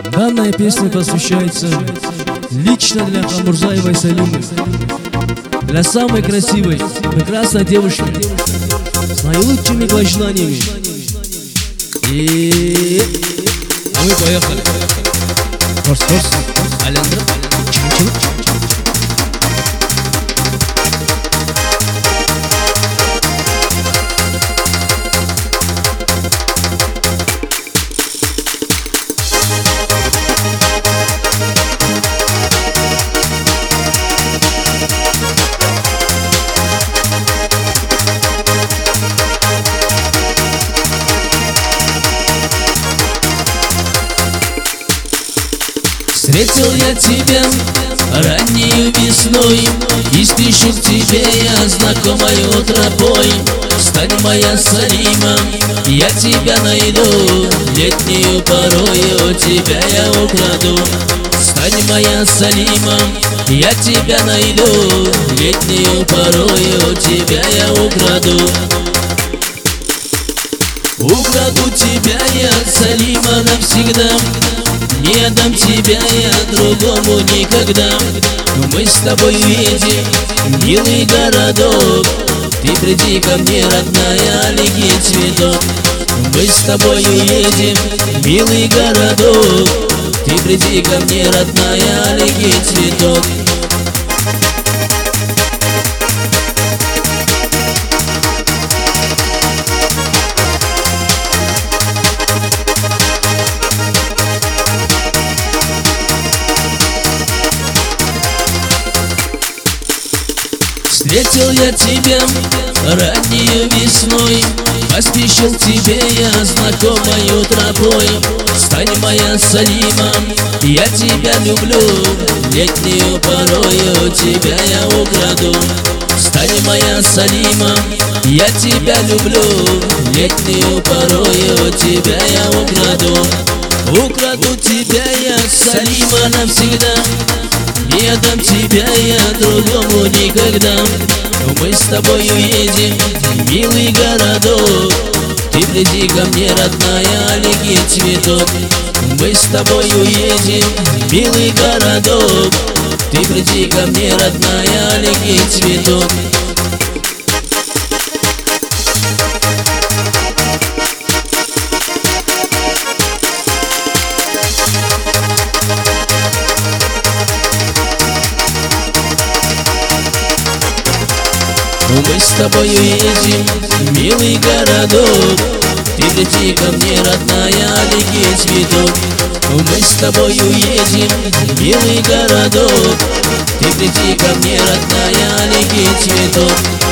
Данная песня посвящается лично для Хамурзаевой Салимы, для самой красивой, прекрасной девушки с наилучшими пожеланиями. И мы поехали. Форс, Алендра, чин-чин. Встретил я тебя раннею весной, и спешу к тебе я знакомою тропой. Стань моя Салима, я тебя найду, летнюю порою тебя я украду. Стань моя Салима, я тебя найду, летнюю порою тебя я украду. Украду тебя я, Салима, навсегда. Не дам тебя я другому никогда. Мы с тобой едем, милый городок. Ты приди ко мне, родная, леги цветок. Мы с тобою едем, милый городок. Ты приди ко мне, родная, леги цветок. Встретил я тебя раннею весной, поспешил к тебе я знакомою тропой. Стань моя Салима, я тебя люблю, летнюю порою тебя я украду. Стань моя Салима, я тебя люблю, летнюю порою тебя я украду. Украду тебя я, Салима, навсегда. Не дам тебя я другому никогда. Мы с тобою едем, милый городок. Ты приди ко мне, родная, леги цветок. Мы с тобою едем, милый городок. Ты приди ко мне, родная, леги цветок. Мы с тобою едем, милый городок. Ты приди ко мне, родная, леги цветок. Мы с тобою едем, милый городок. Ты приди ко мне, родная, леги цветок.